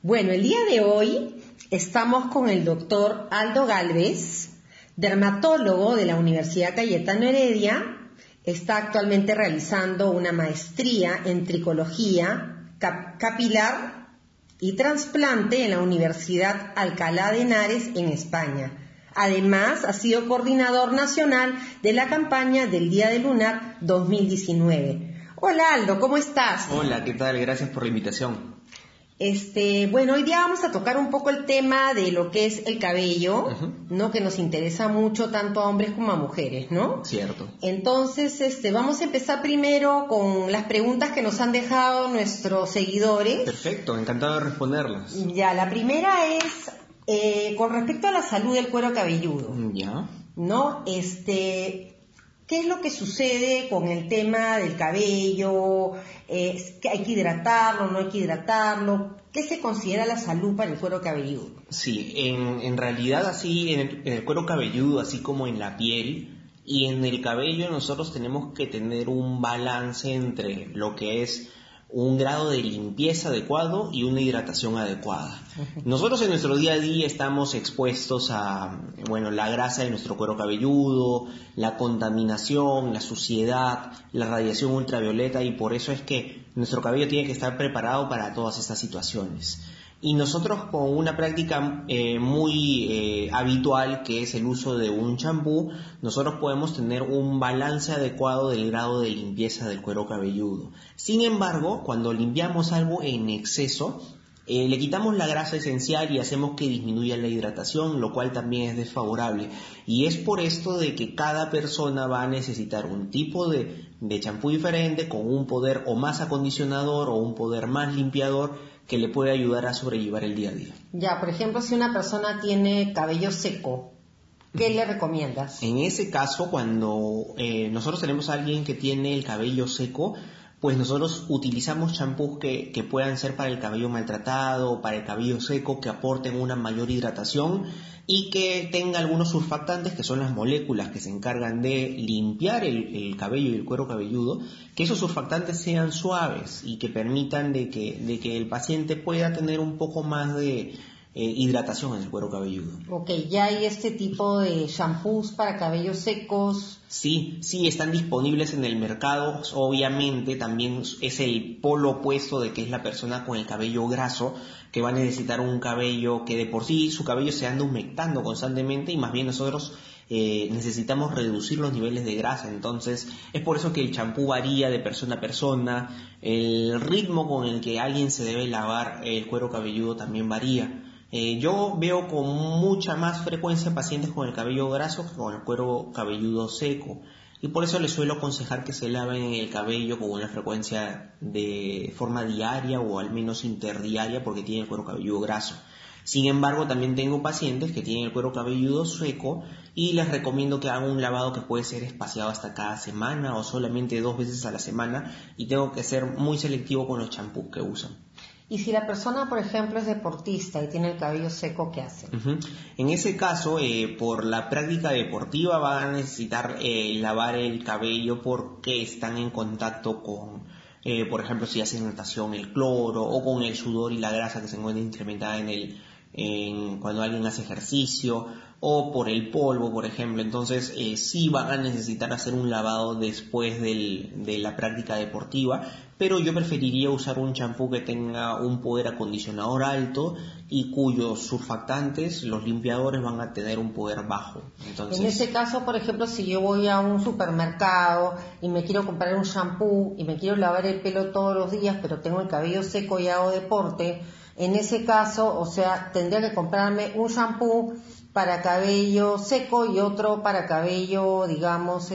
Bueno, el día de hoy estamos con el doctor Aldo Gálvez, dermatólogo de la Universidad Cayetano Heredia. Está actualmente realizando una maestría en tricología capilar y trasplante en la Universidad Alcalá de Henares en España. Además, ha sido coordinador nacional de la campaña del Día del Lunar 2019. Hola Aldo, ¿cómo estás? Hola, ¿qué tal? Gracias por la invitación. Bueno, hoy día vamos a tocar un poco el tema de lo que es el cabello, ¿no? Que nos interesa mucho tanto a hombres como a mujeres, ¿no? Cierto. Entonces, vamos a empezar primero con las preguntas que nos han dejado nuestros seguidores. Perfecto, encantado de responderlas. Ya, la primera es con respecto a la salud del cuero cabelludo. Ya. ¿No? ¿Qué es lo que sucede con el tema del cabello? ¿Que hay que hidratarlo, no hay que hidratarlo? ¿Qué se considera la salud para el cuero cabelludo? Sí, en realidad así, en el cuero cabelludo, así como en la piel y en el cabello, nosotros tenemos que tener un balance entre lo que es un grado de limpieza adecuado y una hidratación adecuada. Nosotros en nuestro día a día estamos expuestos a, la grasa de nuestro cuero cabelludo, la contaminación, la suciedad, la radiación ultravioleta, y por eso es que nuestro cabello tiene que estar preparado para todas estas situaciones. Y nosotros, con una práctica muy habitual, que es el uso de un champú, nosotros podemos tener un balance adecuado del grado de limpieza del cuero cabelludo. Sin embargo, cuando limpiamos algo en exceso, le quitamos la grasa esencial y hacemos que disminuya la hidratación, lo cual también es desfavorable. Y es por esto de que cada persona va a necesitar un tipo de champú diferente, con un poder o más acondicionador o un poder más limpiador, que le puede ayudar a sobrellevar el día a día. Ya, por ejemplo, si una persona tiene cabello seco, ¿qué le recomiendas? En ese caso, cuando nosotros tenemos a alguien que tiene el cabello seco, pues nosotros utilizamos champús que puedan ser para el cabello maltratado, para el cabello seco, que aporten una mayor hidratación y que tenga algunos surfactantes, que son las moléculas que se encargan de limpiar el cabello y el cuero cabelludo, que esos surfactantes sean suaves y que permitan de que el paciente pueda tener un poco más de hidratación en el cuero cabelludo. Ok, ¿ya hay este tipo de shampoos para cabellos secos? Sí, están disponibles en el mercado. Obviamente también es el polo opuesto de que es la persona con el cabello graso, que va a necesitar un cabello que de por sí su cabello se anda humectando constantemente, y más bien nosotros necesitamos reducir los niveles de grasa. Entonces es por eso que el champú varía de persona a persona, el ritmo con el que alguien se debe lavar el cuero cabelludo también varía. Yo veo con mucha más frecuencia pacientes con el cabello graso que con el cuero cabelludo seco, y por eso les suelo aconsejar que se laven el cabello con una frecuencia de forma diaria o al menos interdiaria, porque tienen el cuero cabelludo graso. Sin embargo, también tengo pacientes que tienen el cuero cabelludo seco y les recomiendo que hagan un lavado que puede ser espaciado hasta cada semana o solamente 2 veces a la semana, y tengo que ser muy selectivo con los champús que usan. Y si la persona, por ejemplo, es deportista y tiene el cabello seco, ¿qué hace? En ese caso, por la práctica deportiva, van a necesitar lavar el cabello, porque están en contacto con, por ejemplo, si hacen natación, el cloro, o con el sudor y la grasa que se encuentra incrementada cuando alguien hace ejercicio, o por el polvo, por ejemplo. Entonces sí van a necesitar hacer un lavado después de la práctica deportiva, pero yo preferiría usar un champú que tenga un poder acondicionador alto y cuyos surfactantes, los limpiadores, van a tener un poder bajo. Entonces, en ese caso, por ejemplo, si yo voy a un supermercado y me quiero comprar un champú y me quiero lavar el pelo todos los días, pero tengo el cabello seco y hago deporte, en ese caso, o sea, tendría que comprarme un champú para cabello seco y otro para cabello, digamos,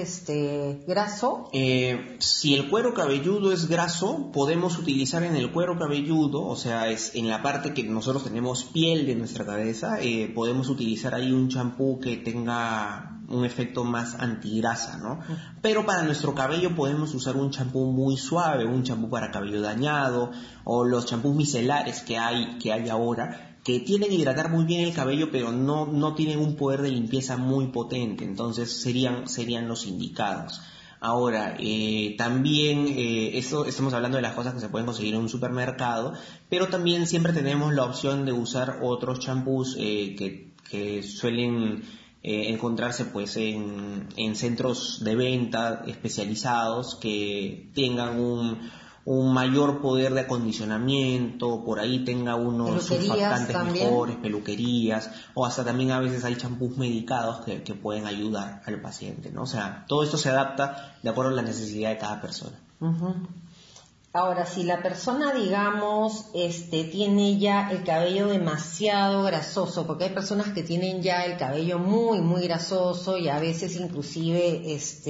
graso. Si el cuero cabelludo es graso, podemos utilizar en el cuero cabelludo, o sea, es en la parte que nosotros tenemos piel de nuestra cabeza, podemos utilizar ahí un champú que tenga un efecto más antigrasa, ¿no? Pero para nuestro cabello podemos usar un champú muy suave, un champú para cabello dañado, o los champús micelares que hay ahora, que tienen hidratar muy bien el cabello, pero no tienen un poder de limpieza muy potente. Entonces serían los indicados. Ahora, también eso estamos hablando de las cosas que se pueden conseguir en un supermercado, pero también siempre tenemos la opción de usar otros champús que suelen encontrarse pues en centros de venta especializados que tengan un mayor poder de acondicionamiento, por ahí tenga unos surfactantes mejores, peluquerías, o hasta también a veces hay champús medicados que pueden ayudar al paciente, ¿no? O sea, todo esto se adapta de acuerdo a la necesidad de cada persona. Uh-huh. Ahora, si la persona, digamos, tiene ya el cabello demasiado grasoso, porque hay personas que tienen ya el cabello muy, muy grasoso y a veces inclusive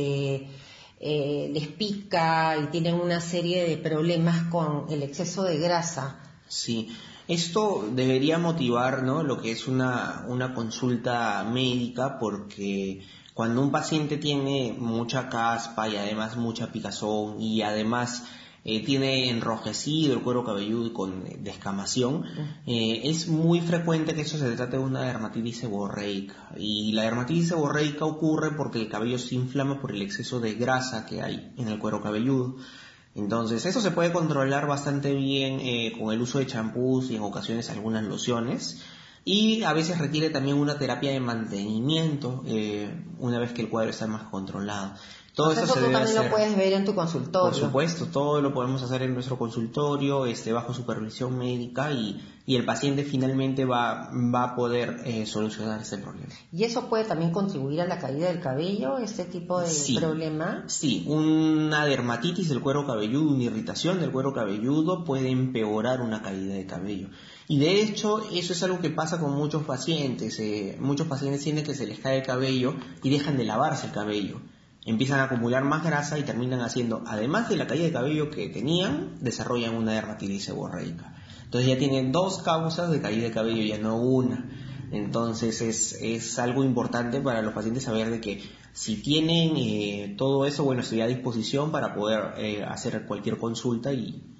les pica y tienen una serie de problemas con el exceso de grasa. Sí, esto debería motivar, ¿no?, lo que es una consulta médica, porque cuando un paciente tiene mucha caspa y además mucha picazón y además tiene enrojecido el cuero cabelludo y con descamación, es muy frecuente que eso se trate de una dermatitis seborreica. Y la dermatitis seborreica ocurre porque el cabello se inflama por el exceso de grasa que hay en el cuero cabelludo. Entonces, eso se puede controlar bastante bien con el uso de champús y en ocasiones algunas lociones. Y a veces requiere también una terapia de mantenimiento una vez que el cuadro está más controlado. Todo eso tú también lo puedes ver en tu consultorio. Por supuesto, todo lo podemos hacer en nuestro consultorio, bajo supervisión médica, y el paciente finalmente va a poder solucionar ese problema. ¿Y eso puede también contribuir a la caída del cabello, este tipo de problema? Sí, una dermatitis del cuero cabelludo, una irritación del cuero cabelludo puede empeorar una caída de cabello. Y de hecho, eso es algo que pasa con muchos pacientes. Muchos pacientes sienten que se les cae el cabello y dejan de lavarse el cabello. Empiezan a acumular más grasa y terminan haciendo, además de la caída de cabello que tenían, desarrollan una dermatitis seborreica. Entonces ya tienen dos causas de caída de cabello, ya no una. Entonces es algo importante para los pacientes saber de que si tienen todo eso, bueno, estoy a disposición para poder hacer cualquier consulta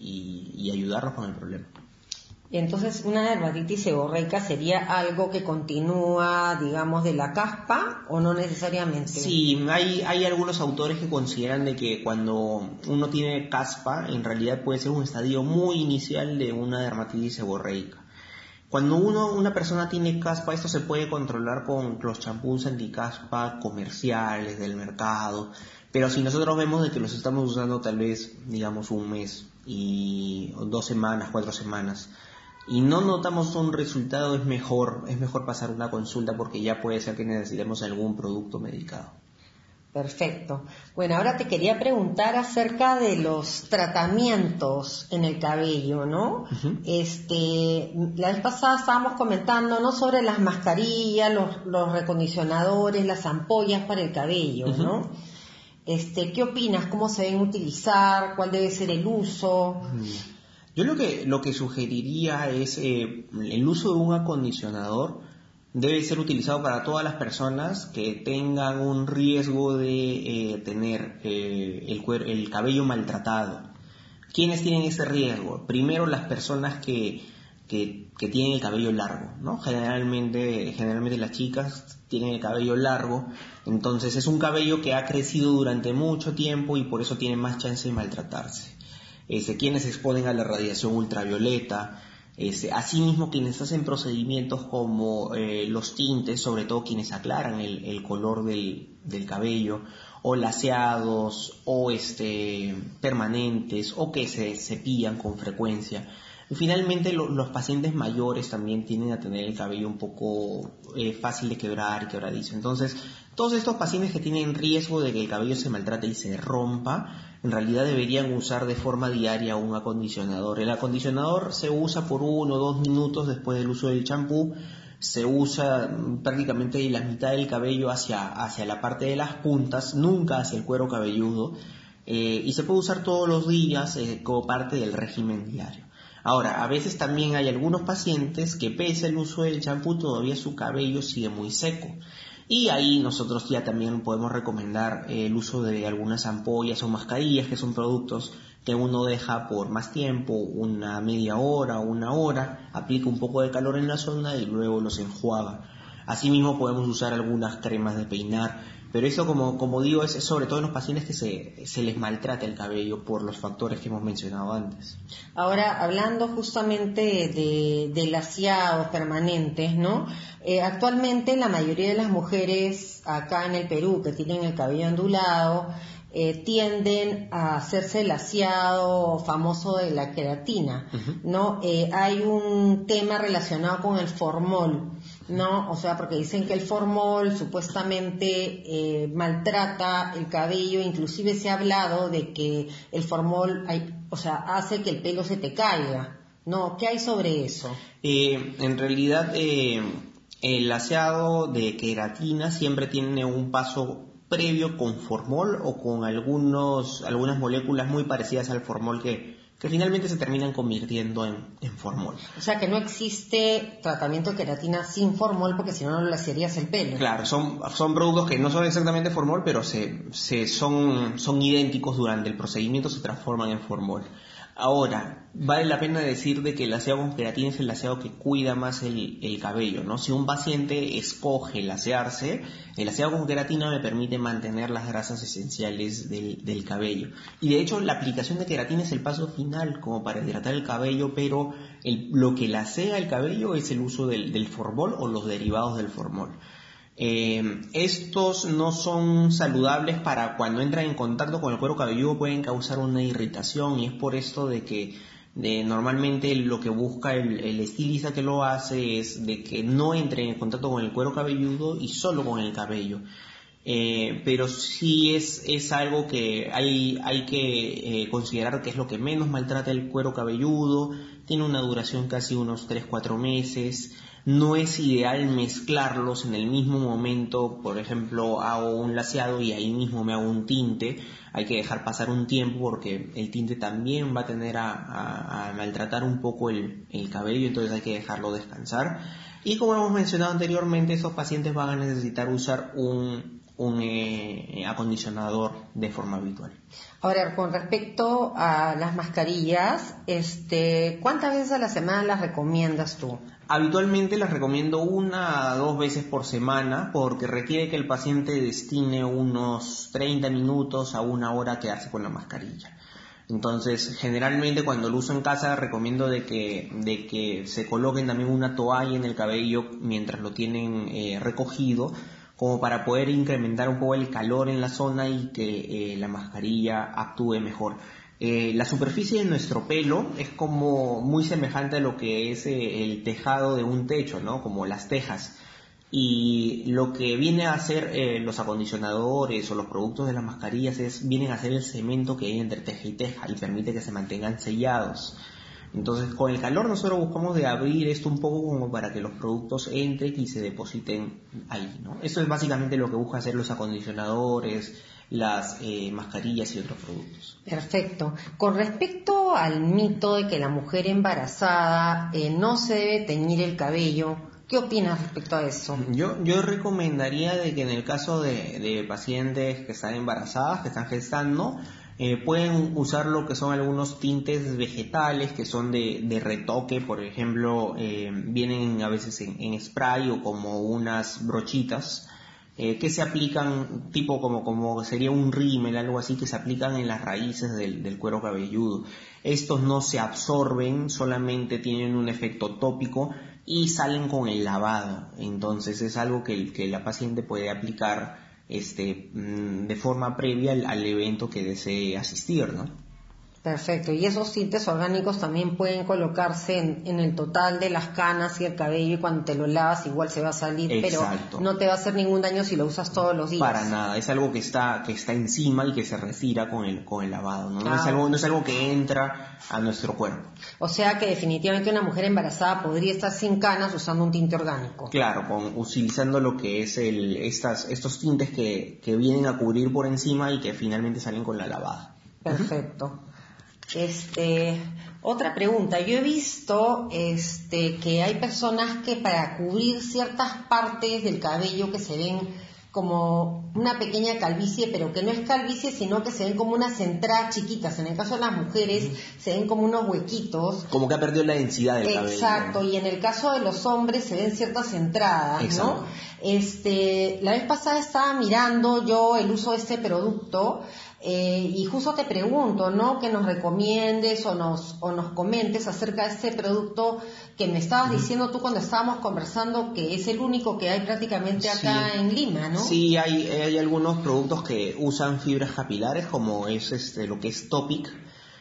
y ayudarlos con el problema. Y entonces una dermatitis seborreica sería algo que continúa, digamos, de la caspa, ¿o no necesariamente? Sí, hay algunos autores que consideran de que cuando uno tiene caspa, en realidad puede ser un estadio muy inicial de una dermatitis seborreica. Cuando una persona tiene caspa, esto se puede controlar con los champús anticaspa comerciales del mercado, pero si nosotros vemos de que los estamos usando tal vez, digamos, un mes y 2 semanas, 4 semanas, y no notamos un resultado, es mejor pasar una consulta, porque ya puede ser que necesitemos algún producto medicado. Perfecto. Bueno, ahora te quería preguntar acerca de los tratamientos en el cabello, ¿no? Uh-huh. La vez pasada estábamos comentando, ¿no?, sobre las mascarillas, los recondicionadores, las ampollas para el cabello, uh-huh, ¿no? ¿Qué opinas? ¿Cómo se deben utilizar? ¿Cuál debe ser el uso? Uh-huh. Yo lo que sugeriría es el uso de un acondicionador. Debe ser utilizado para todas las personas que tengan un riesgo de tener el cabello maltratado. ¿Quiénes tienen ese riesgo? Primero, las personas que tienen el cabello largo, ¿no? Generalmente las chicas tienen el cabello largo, entonces es un cabello que ha crecido durante mucho tiempo y por eso tiene más chance de maltratarse. Quienes se exponen a la radiación ultravioleta, asimismo quienes hacen procedimientos como los tintes, sobre todo quienes aclaran el color del cabello, o laseados, o permanentes, o que se cepillan con frecuencia. Y finalmente los pacientes mayores también tienden a tener el cabello un poco fácil de quebrar y quebradizo. Entonces, todos estos pacientes que tienen riesgo de que el cabello se maltrate y se rompa, en realidad deberían usar de forma diaria un acondicionador. El acondicionador se usa por 1 o 2 minutos después del uso del champú. Se usa prácticamente la mitad del cabello hacia la parte de las puntas, nunca hacia el cuero cabelludo, y se puede usar todos los días como parte del régimen diario. Ahora, a veces también hay algunos pacientes que pese al uso del champú todavía su cabello sigue muy seco. Y ahí nosotros ya también podemos recomendar el uso de algunas ampollas o mascarillas, que son productos que uno deja por más tiempo, una media hora o 1 hora, aplica un poco de calor en la zona y luego los enjuaga. Asimismo podemos usar algunas cremas de peinar Pero eso, como digo, es sobre todo en los pacientes que se les maltrata el cabello por los factores que hemos mencionado antes. Ahora, hablando justamente de laciados permanentes, ¿no? Actualmente la mayoría de las mujeres acá en el Perú que tienen el cabello ondulado tienden a hacerse laciado famoso de la queratina, ¿no? Hay un tema relacionado con el formol, ¿no? O sea, porque dicen que el formol supuestamente maltrata el cabello, inclusive se ha hablado de que el formol, hace que el pelo se te caiga, ¿no? ¿Qué hay sobre eso? En realidad, el laseado de queratina siempre tiene un paso previo con formol o con algunas moléculas muy parecidas al formol que finalmente se terminan convirtiendo en formol. O sea que no existe tratamiento de queratina sin formol, porque si no, no laciarías el pelo. Claro, son productos que no son exactamente formol, pero son idénticos durante el procedimiento, se transforman en formol. Ahora, vale la pena decir de que el laseado con queratina es el laseado que cuida más el cabello, ¿no? Si un paciente escoge lasearse, el laseado con queratina me permite mantener las grasas esenciales del cabello. Y de hecho, la aplicación de queratina es el paso final como para hidratar el cabello, pero lo que lasea el cabello es el uso del formol o los derivados del formol. Estos no son saludables para cuando entran en contacto con el cuero cabelludo, pueden causar una irritación, y es por esto de que normalmente lo que busca el estilista que lo hace es de que no entre en contacto con el cuero cabelludo y solo con el cabello. Pero sí es algo que hay que considerar que es lo que menos maltrata el cuero cabelludo, tiene una duración casi unos 3-4 meses. No es ideal mezclarlos en el mismo momento. Por ejemplo, hago un laseado y ahí mismo me hago un tinte. Hay que dejar pasar un tiempo porque el tinte también va a tender a maltratar un poco el cabello, entonces hay que dejarlo descansar. Y como hemos mencionado anteriormente, estos pacientes van a necesitar usar un acondicionador de forma habitual. Ahora, con respecto a las mascarillas, ¿cuántas veces a la semana las recomiendas tú? Habitualmente las recomiendo 1 a 2 veces por semana porque requiere que el paciente destine unos 30 minutos a 1 hora a quedarse con la mascarilla. Entonces, generalmente cuando lo uso en casa recomiendo de que se coloquen también una toalla en el cabello mientras lo tienen recogido, como para poder incrementar un poco el calor en la zona y que la mascarilla actúe mejor. La superficie de nuestro pelo es como muy semejante a lo que es el tejado de un techo, ¿no? Como las tejas. Y lo que viene a hacer los acondicionadores o los productos de las mascarillas vienen a hacer el cemento que hay entre teja y teja y permite que se mantengan sellados. Entonces, con el calor nosotros buscamos de abrir esto un poco como para que los productos entren y se depositen ahí, ¿no? Eso es básicamente lo que busca hacer los acondicionadores, las mascarillas y otros productos. Perfecto. Con respecto al mito de que la mujer embarazada no se debe teñir el cabello, ¿qué opinas respecto a eso? Yo recomendaría de que en el caso de pacientes que están embarazadas, que están gestando, pueden usar lo que son algunos tintes vegetales que son de retoque. Por ejemplo, vienen a veces en spray o como unas brochitas que se aplican tipo como sería un rímel, algo así, que se aplican en las raíces del cuero cabelludo. Estos no se absorben, solamente tienen un efecto tópico y salen con el lavado. Entonces es algo que la paciente puede aplicar de forma previa al evento que desee asistir, ¿no? Perfecto. Y esos tintes orgánicos también pueden colocarse en el total de las canas y el cabello, y cuando te lo lavas igual se va a salir. Exacto. Pero no te va a hacer ningún daño si lo usas todos los días. Para nada, es algo que está encima y que se retira con el lavado, ¿no? No es algo que entra a nuestro cuerpo. O sea que definitivamente una mujer embarazada podría estar sin canas usando un tinte orgánico. Claro, utilizando lo que es estos tintes que vienen a cubrir por encima y que finalmente salen con la lavada. Perfecto. Otra pregunta. Yo he visto que hay personas que para cubrir ciertas partes del cabello que se ven como una pequeña calvicie, pero que no es calvicie, sino que se ven como unas entradas chiquitas. En el caso de las mujeres se ven como unos huequitos. Como que ha perdido la densidad del cabello. Exacto, y en el caso de los hombres se ven ciertas entradas, exacto, ¿no? La vez pasada estaba mirando yo el uso de este producto y justo te pregunto, ¿no? Que nos recomiendes o nos comentes acerca de este producto que me estabas diciendo tú cuando estábamos conversando, que es el único que hay prácticamente acá en Lima, ¿no? Sí, hay algunos productos que usan fibras capilares, como es lo que es Topic,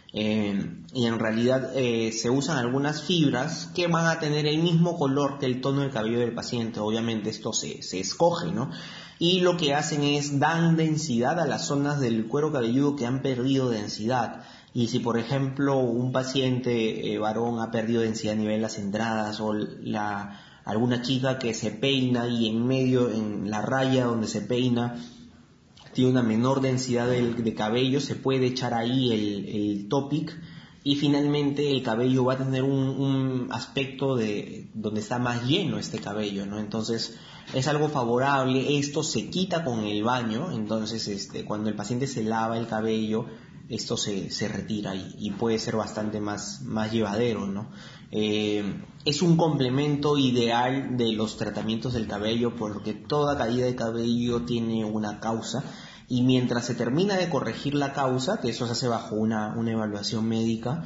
y en realidad se usan algunas fibras que van a tener el mismo color que el tono del cabello del paciente. Obviamente esto se escoge, ¿no? Y lo que hacen es dan densidad a las zonas del cuero cabelludo que han perdido densidad. Y si por ejemplo un paciente varón ha perdido densidad a nivel de las entradas, o alguna chica que se peina y en medio, en la raya donde se peina, tiene una menor densidad de cabello, se puede echar ahí el Topic, y finalmente el cabello va a tener un aspecto de donde está más lleno este cabello, ¿no? Entonces es algo favorable. Esto se quita con el baño, entonces cuando el paciente se lava el cabello, esto se retira y puede ser bastante más llevadero, ¿no? Es un complemento ideal de los tratamientos del cabello, porque toda caída de cabello tiene una causa, y mientras se termina de corregir la causa, que eso se hace bajo una evaluación médica,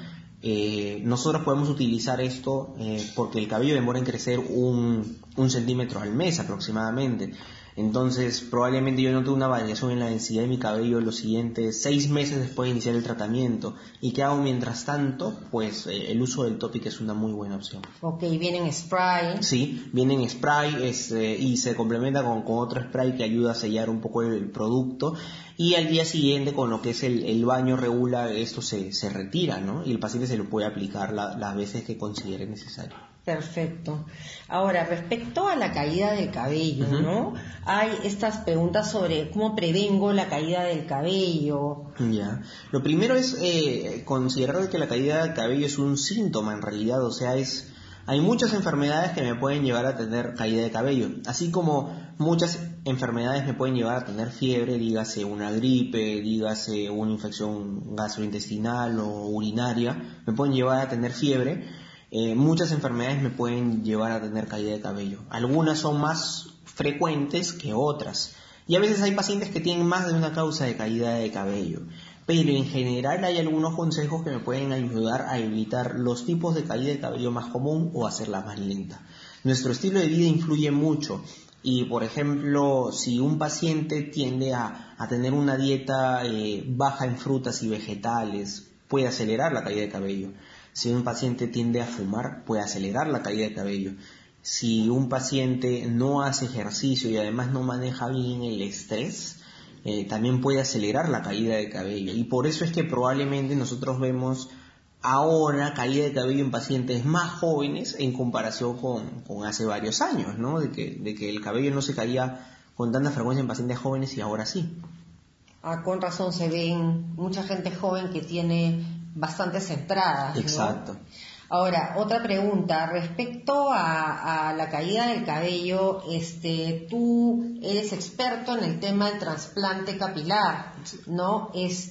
nosotros podemos utilizar esto porque el cabello demora en crecer un centímetro al mes aproximadamente. Entonces probablemente yo note una variación en la densidad de mi cabello los siguientes 6 meses después de iniciar el tratamiento. ¿Y qué hago mientras tanto? Pues el uso del Topic es una muy buena opción. Ok, viene en spray. Sí, viene en spray y se complementa con otro spray que ayuda a sellar un poco el producto, y al día siguiente, con lo que es el baño regular, esto se retira, ¿no? Y el paciente se lo puede aplicar las veces que considere necesario. Perfecto. Ahora, respecto a la caída del cabello, ¿no? Hay estas preguntas sobre cómo prevengo la caída del cabello. Ya. Lo primero es considerar que la caída del cabello es un síntoma en realidad, o sea, hay muchas enfermedades que me pueden llevar a tener caída de cabello, así como muchas enfermedades me pueden llevar a tener fiebre, dígase una gripe, dígase una infección gastrointestinal o urinaria, me pueden llevar a tener fiebre. Muchas enfermedades me pueden llevar a tener caída de cabello. Algunas son más frecuentes que otras, y a veces hay pacientes que tienen más de una causa de caída de cabello, pero en general hay algunos consejos que me pueden ayudar a evitar los tipos de caída de cabello más común o hacerla más lenta. Nuestro estilo de vida influye mucho, y por ejemplo, si un paciente tiende a tener una dieta baja en frutas y vegetales, puede acelerar la caída de cabello. Si un paciente tiende a fumar, puede acelerar la caída de cabello. Si un paciente no hace ejercicio y además no maneja bien el estrés, también puede acelerar la caída de cabello. Y por eso es que probablemente nosotros vemos ahora caída de cabello en pacientes más jóvenes en comparación con hace varios años, ¿no? De que el cabello no se caía con tanta frecuencia en pacientes jóvenes y ahora sí. Con razón se ven mucha gente joven que tiene bastantes entradas, ¿no? Exacto. Ahora, otra pregunta, respecto a la caída del cabello, tú eres experto en el tema del trasplante capilar, ¿no?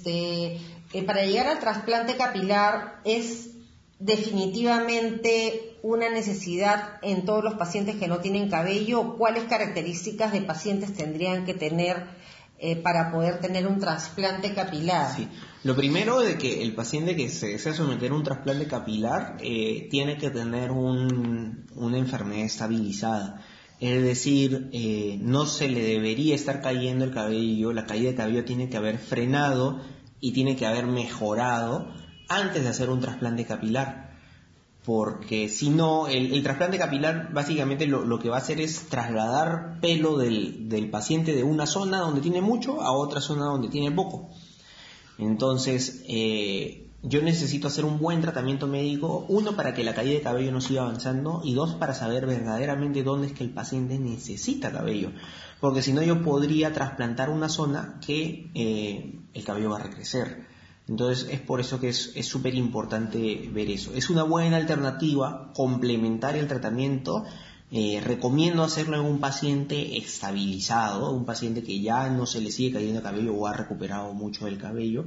Para llegar al trasplante capilar es definitivamente una necesidad en todos los pacientes que no tienen cabello. ¿Cuáles características de pacientes tendrían que tener para poder tener un trasplante capilar? Sí. Lo primero de que el paciente que se desea someter a un trasplante capilar tiene que tener una enfermedad estabilizada. Es decir, no se le debería estar cayendo el cabello, la caída de cabello tiene que haber frenado y tiene que haber mejorado antes de hacer un trasplante capilar. Porque si no, el trasplante capilar básicamente lo que va a hacer es trasladar pelo del paciente de una zona donde tiene mucho a otra zona donde tiene poco. Entonces, yo necesito hacer un buen tratamiento médico, 1, para que la caída de cabello no siga avanzando, y 2, para saber verdaderamente dónde es que el paciente necesita cabello. Porque si no, yo podría trasplantar una zona que el cabello va a recrecer. Entonces es por eso que es súper importante ver eso. Es una buena alternativa complementaria al tratamiento, Recomiendo hacerlo en un paciente estabilizado, un paciente que ya no se le sigue cayendo el cabello o ha recuperado mucho del cabello.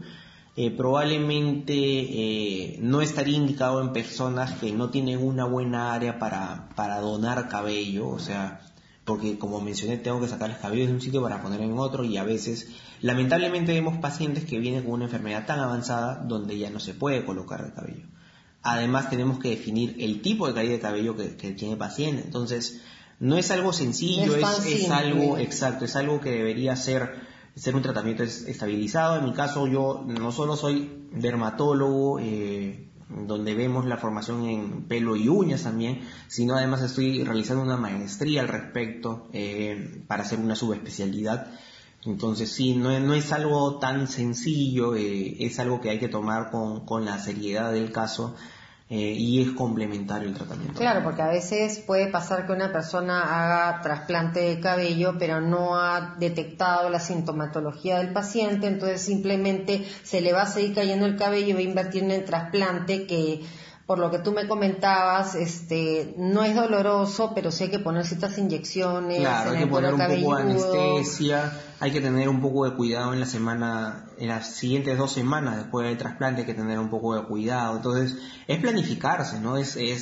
Probablemente no estaría indicado en personas que no tienen una buena área para donar cabello, o sea, porque como mencioné tengo que sacar los cabellos de un sitio para poner en otro, y a veces lamentablemente vemos pacientes que vienen con una enfermedad tan avanzada donde ya no se puede colocar el cabello. Además tenemos que definir el tipo de caída de cabello que tiene el paciente. Entonces no es algo sencillo, es algo exacto, es algo que debería ser un tratamiento estabilizado. En mi caso yo no solo soy dermatólogo, donde vemos la formación en pelo y uñas también, sino además estoy realizando una maestría al respecto para hacer una subespecialidad. Entonces sí, no es algo tan sencillo, es algo que hay que tomar con la seriedad del caso, y es complementario el tratamiento. Claro, porque a veces puede pasar que una persona haga trasplante de cabello pero no ha detectado la sintomatología del paciente, entonces simplemente se le va a seguir cayendo el cabello y va a invertir en el trasplante, que por lo que tú me comentabas, no es doloroso, pero sí hay que poner ciertas inyecciones. Claro, en hay que el poner cuero un poco de cabelludo. anestesia, hay que tener un poco de cuidado en las siguientes 2 semanas después del trasplante hay que tener un poco de cuidado. Entonces, es planificarse, ¿no?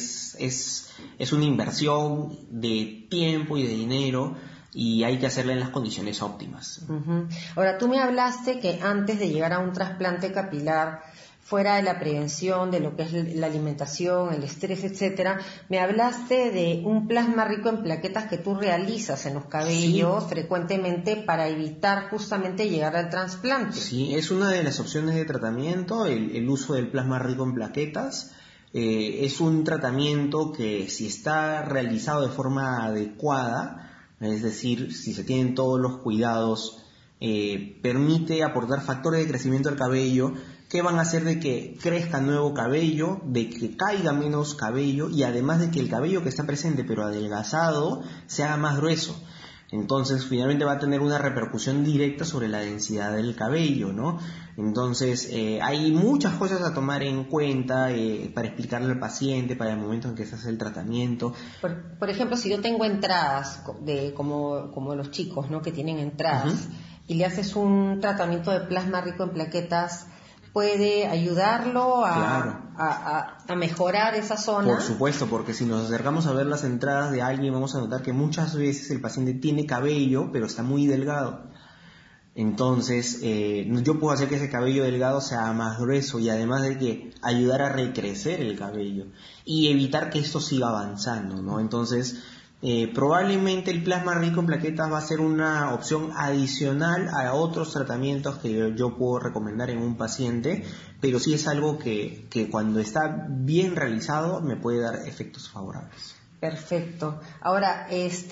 Es una inversión de tiempo y de dinero, y hay que hacerla en las condiciones óptimas. Uh-huh. Ahora, tú me hablaste que antes de llegar a un trasplante capilar, fuera de la prevención, de lo que es la alimentación, el estrés, etcétera, me hablaste de un plasma rico en plaquetas que tú realizas en los cabellos frecuentemente para evitar justamente llegar al trasplante. Sí, es una de las opciones de tratamiento, el uso del plasma rico en plaquetas. Es un tratamiento que, si está realizado de forma adecuada, es decir, si se tienen todos los cuidados, permite aportar factores de crecimiento del cabello que van a hacer de que crezca nuevo cabello, de que caiga menos cabello, y además de que el cabello que está presente pero adelgazado se haga más grueso. Entonces finalmente va a tener una repercusión directa sobre la densidad del cabello, ¿no? Entonces hay muchas cosas a tomar en cuenta para explicarle al paciente para el momento en que se hace el tratamiento. Por ejemplo, si yo tengo entradas como los chicos, ¿no? Que tienen entradas, y le haces un tratamiento de plasma rico en plaquetas, ¿puede ayudarlo a mejorar esa zona? Por supuesto, porque si nos acercamos a ver las entradas de alguien, vamos a notar que muchas veces el paciente tiene cabello, pero está muy delgado. Entonces, yo puedo hacer que ese cabello delgado sea más grueso, y además de que ayudar a recrecer el cabello y evitar que esto siga avanzando, ¿no? Entonces, probablemente el plasma rico en plaquetas va a ser una opción adicional a otros tratamientos que yo puedo recomendar en un paciente, pero sí es algo que cuando está bien realizado me puede dar efectos favorables. Perfecto. Ahora,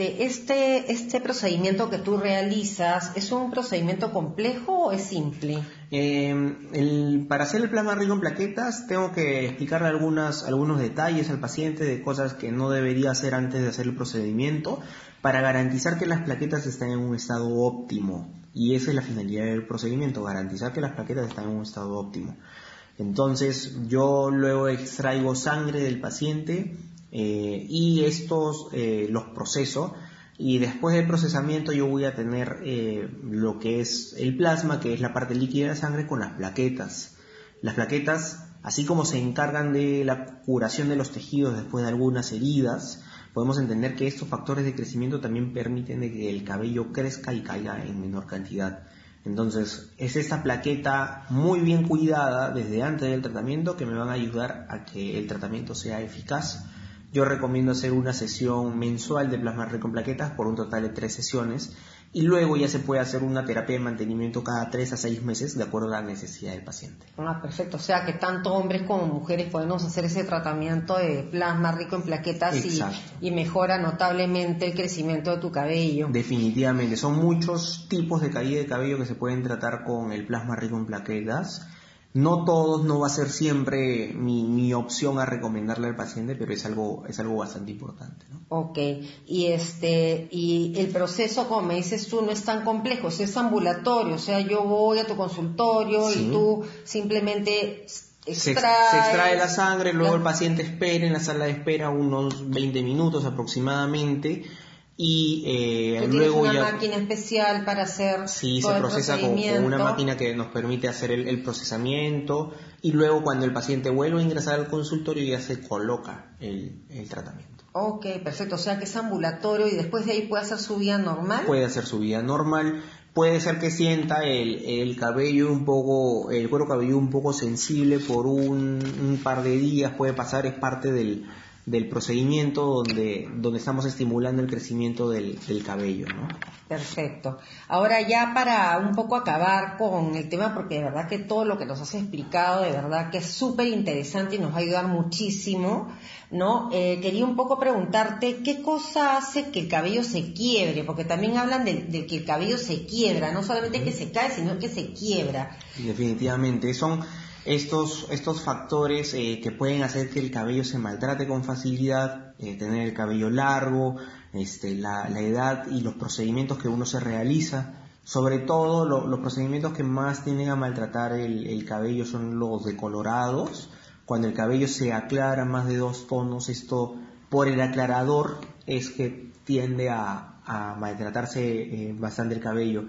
este procedimiento que tú realizas, ¿es un procedimiento complejo o es simple? Para hacer el plasma rico en plaquetas tengo que explicarle algunos detalles al paciente de cosas que no debería hacer antes de hacer el procedimiento, para garantizar que las plaquetas están en un estado óptimo, y esa es la finalidad del procedimiento, garantizar que las plaquetas están en un estado óptimo. Entonces yo luego extraigo sangre del paciente, y estos los proceso, y después del procesamiento yo voy a tener lo que es el plasma, que es la parte líquida de la sangre, con las plaquetas. Las plaquetas, así como se encargan de la curación de los tejidos después de algunas heridas, podemos entender que estos factores de crecimiento también permiten de que el cabello crezca y caiga en menor cantidad. Entonces, es esta plaqueta muy bien cuidada desde antes del tratamiento que me van a ayudar a que el tratamiento sea eficaz. Yo recomiendo hacer una sesión mensual de plasma rico en plaquetas por un total de 3 sesiones, y luego ya se puede hacer una terapia de mantenimiento cada 3 a 6 meses de acuerdo a la necesidad del paciente. Perfecto. O sea que tanto hombres como mujeres podemos hacer ese tratamiento de plasma rico en plaquetas y mejora notablemente el crecimiento de tu cabello. Definitivamente. Son muchos tipos de caída de cabello que se pueden tratar con el plasma rico en plaquetas. No todos, no va a ser siempre mi opción a recomendarle al paciente, pero es algo bastante importante, ¿no? Ok, y el proceso, como me dices tú, no es tan complejo, es ambulatorio, o sea, yo voy a tu consultorio y tú simplemente Se extrae la sangre, luego el paciente espera en la sala de espera unos 20 minutos aproximadamente y luego tienes una ya... máquina especial para hacer Sí, todo se el procesa con una máquina que nos permite hacer el procesamiento y luego cuando el paciente vuelve a ingresar al consultorio ya se coloca el tratamiento. Ok, perfecto, o sea que es ambulatorio y después de ahí puede hacer su vida normal. Puede hacer su vida normal, puede ser que sienta el cabello un poco, el cuero cabelludo un poco sensible por un par de días, puede pasar, es parte del procedimiento donde estamos estimulando el crecimiento del cabello, ¿no? Perfecto. Ahora ya para un poco acabar con el tema, porque de verdad que todo lo que nos has explicado, de verdad que es súper interesante y nos va a ayudar muchísimo, ¿no? Quería un poco preguntarte, ¿qué cosa hace que el cabello se quiebre? Porque también hablan de que el cabello se quiebra, no solamente que se cae, sino que se quiebra. Y definitivamente, son estos factores que pueden hacer que el cabello se maltrate con facilidad, tener el cabello largo, la edad y los procedimientos que uno se realiza. Sobre todo los procedimientos que más tienden a maltratar el cabello son los decolorados. Cuando el cabello se aclara más de 2 tonos, esto por el aclarador es que tiende a maltratarse bastante el cabello.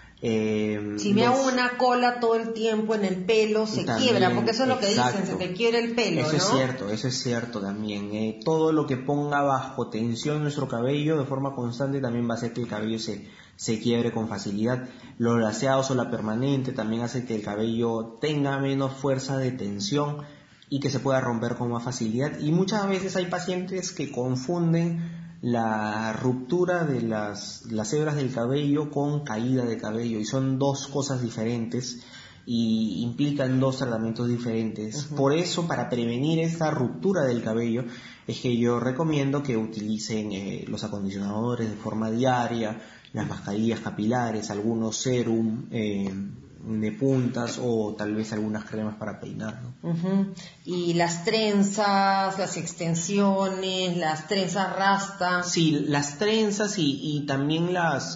Si me hago una cola todo el tiempo en el pelo, se también, quiebra, porque eso es lo que exacto. dicen, se te quiebra el pelo, eso ¿no? Eso es cierto también. Todo lo que ponga bajo tensión nuestro cabello de forma constante también va a hacer que el cabello se quiebre con facilidad. Los laseados o la permanente también hace que el cabello tenga menos fuerza de tensión y que se pueda romper con más facilidad. Y muchas veces hay pacientes que confunden la ruptura de las hebras del cabello con caída de cabello y son 2 cosas diferentes y implican 2 tratamientos diferentes. Uh-huh. Por eso, para prevenir esta ruptura del cabello es que yo recomiendo que utilicen los acondicionadores de forma diaria, las mascarillas capilares, algunos serum de puntas o tal vez algunas cremas para peinar, ¿no? Uh-huh. Y las trenzas, las extensiones, las trenzas rastas. Sí, las trenzas y también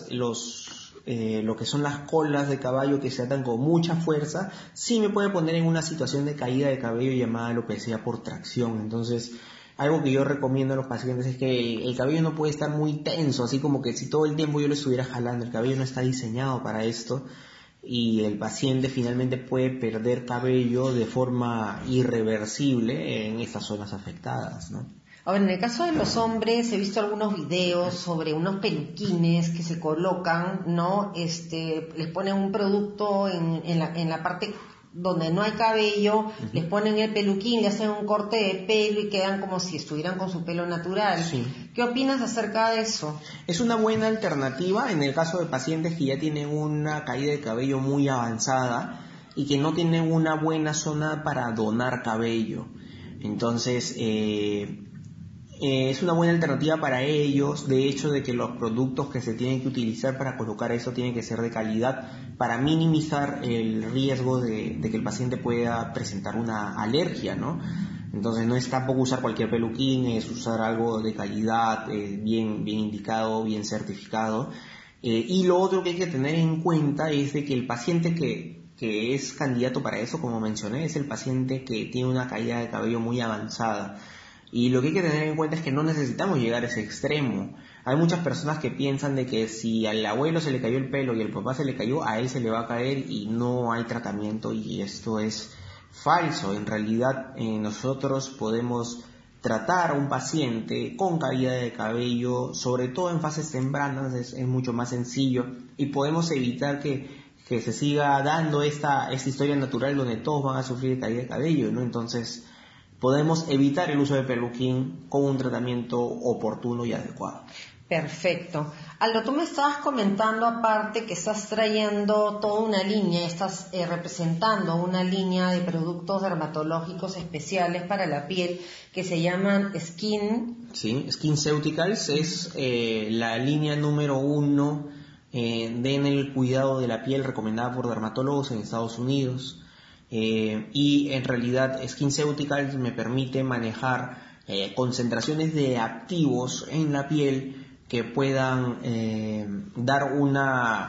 lo que son las colas de caballo que se atan con mucha fuerza, sí me puede poner en una situación de caída de cabello llamada alopecia por tracción. Entonces, algo que yo recomiendo a los pacientes es que el cabello no puede estar muy tenso, así como que si todo el tiempo yo lo estuviera jalando, el cabello no está diseñado para esto. Y el paciente finalmente puede perder cabello de forma irreversible en estas zonas afectadas, ¿no? Ahora, en el caso de los hombres, he visto algunos videos sobre unos peluquines que se colocan, ¿no? Les ponen un producto en la parte donde no hay cabello, uh-huh. Les ponen el peluquín, le hacen un corte de pelo y quedan como si estuvieran con su pelo natural. Sí. ¿Qué opinas acerca de eso? Es una buena alternativa en el caso de pacientes que ya tienen una caída de cabello muy avanzada y que no tienen una buena zona para donar cabello. Entonces, es una buena alternativa para ellos, de hecho de que los productos que se tienen que utilizar para colocar eso tienen que ser de calidad para minimizar el riesgo de que el paciente pueda presentar una alergia, ¿no? Entonces no es tampoco usar cualquier peluquín, es usar algo de calidad, bien indicado, bien certificado. Y lo otro que hay que tener en cuenta es de que el paciente que es candidato para eso, como mencioné, es el paciente que tiene una caída de cabello muy avanzada. Y lo que hay que tener en cuenta es que no necesitamos llegar a ese extremo. Hay muchas personas que piensan de que si al abuelo se le cayó el pelo y al papá se le cayó, a él se le va a caer y no hay tratamiento, y esto es falso. En realidad nosotros podemos tratar a un paciente con caída de cabello, sobre todo en fases tempranas, es mucho más sencillo y podemos evitar que se siga dando esta historia natural donde todos van a sufrir de caída de cabello, ¿no? Entonces podemos evitar el uso de peluquín con un tratamiento oportuno y adecuado. Perfecto. Aldo, tú me estabas comentando aparte que estás trayendo toda una línea, estás representando una línea de productos dermatológicos especiales para la piel que se llaman Skin. Sí, SkinCeuticals es la línea número 1 en el cuidado de la piel recomendada por dermatólogos en Estados Unidos. Y en realidad SkinCeuticals me permite manejar concentraciones de activos en la piel que puedan dar una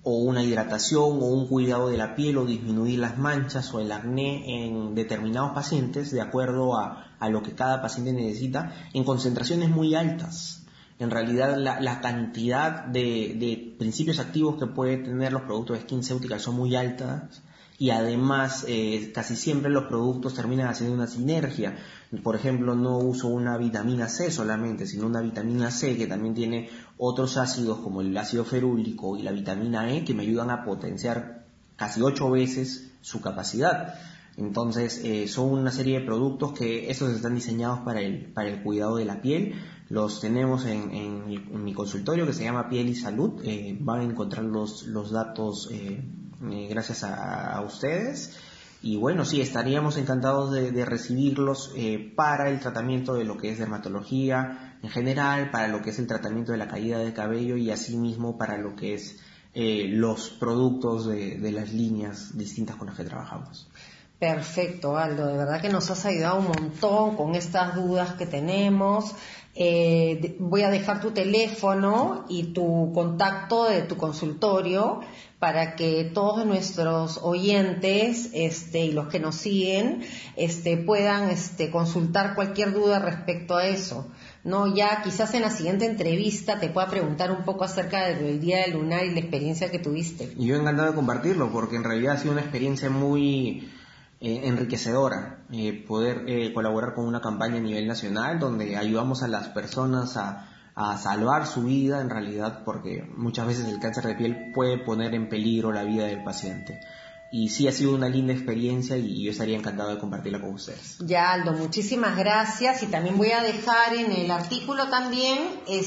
o una hidratación o un cuidado de la piel o disminuir las manchas o el acné en determinados pacientes de acuerdo a lo que cada paciente necesita en concentraciones muy altas. En realidad la cantidad de principios activos que pueden tener los productos de SkinCeuticals son muy altas y además casi siempre los productos terminan haciendo una sinergia. Por ejemplo, no uso una vitamina C solamente, sino una vitamina C que también tiene otros ácidos como el ácido ferúlico y la vitamina E que me ayudan a potenciar casi 8 veces su capacidad. Entonces son una serie de productos que estos están diseñados para el cuidado de la piel. Los tenemos en mi consultorio que se llama Piel y Salud. Van a encontrar los datos gracias a ustedes. Y bueno, sí, estaríamos encantados de recibirlos para el tratamiento de lo que es dermatología en general, para lo que es el tratamiento de la caída de cabello y asimismo para lo que es los productos de las líneas distintas con las que trabajamos. Perfecto, Aldo, de verdad que nos has ayudado un montón con estas dudas que tenemos. Voy a dejar tu teléfono y tu contacto de tu consultorio para que todos nuestros oyentes y los que nos siguen puedan consultar cualquier duda respecto a eso. No, ya quizás en la siguiente entrevista te pueda preguntar un poco acerca del Día del Lunar y la experiencia que tuviste. Y yo encantado de compartirlo porque en realidad ha sido una experiencia muy enriquecedora poder colaborar con una campaña a nivel nacional donde ayudamos a las personas a salvar su vida en realidad, porque muchas veces el cáncer de piel puede poner en peligro la vida del paciente. Y sí ha sido una linda experiencia y yo estaría encantado de compartirla con ustedes. Ya, Aldo, muchísimas gracias y también voy a dejar en el artículo también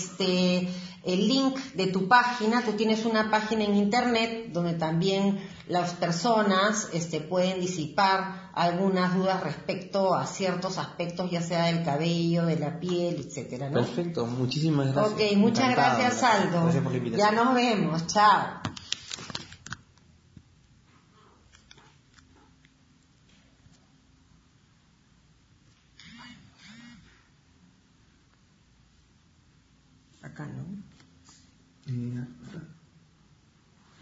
el link de tu página. Tú tienes una página en internet donde también las personas pueden disipar algunas dudas respecto a ciertos aspectos, ya sea del cabello, de la piel, etcétera, ¿no? Perfecto, muchísimas gracias. Ok, muchas gracias, Aldo. Gracias por la invitación. Ya nos vemos, chao. Acá, ¿no?